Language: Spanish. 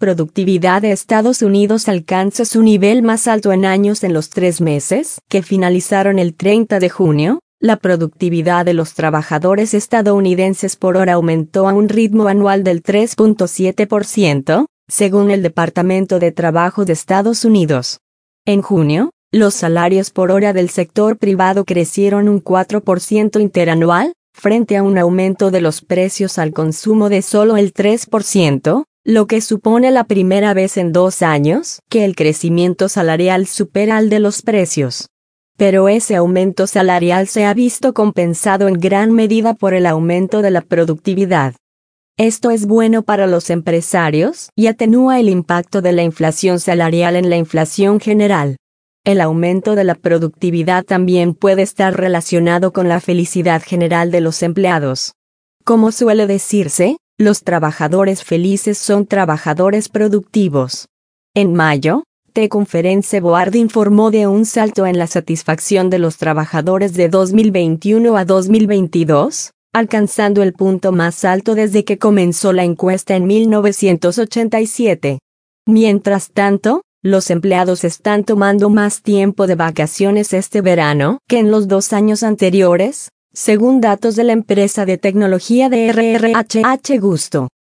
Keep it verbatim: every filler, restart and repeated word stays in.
productividad de Estados Unidos alcanza su nivel más alto en años en los tres meses que finalizaron el treinta de junio. La productividad de los trabajadores estadounidenses por hora aumentó a un ritmo anual del tres punto siete por ciento, según el Departamento de Trabajo de Estados Unidos. En junio, los salarios por hora del sector privado crecieron un cuatro por ciento interanual, frente a un aumento de los precios al consumo de solo el tres por ciento, lo que supone la primera vez en dos años que el crecimiento salarial supera al de los precios. Pero ese aumento salarial se ha visto compensado en gran medida por el aumento de la productividad. Esto es bueno para los empresarios y atenúa el impacto de la inflación salarial en la inflación general. El aumento de la productividad también puede estar relacionado con la felicidad general de los empleados. Como suele decirse, los trabajadores felices son trabajadores productivos. En mayo, The Conference Board informó de un salto en la satisfacción de los trabajadores de dos mil veintiuno a dos mil veintidós, alcanzando el punto más alto desde que comenzó la encuesta en mil novecientos ochenta y siete. Mientras tanto, los empleados están tomando más tiempo de vacaciones este verano que en los dos años anteriores, según datos de la empresa de tecnología de R R H H Gusto.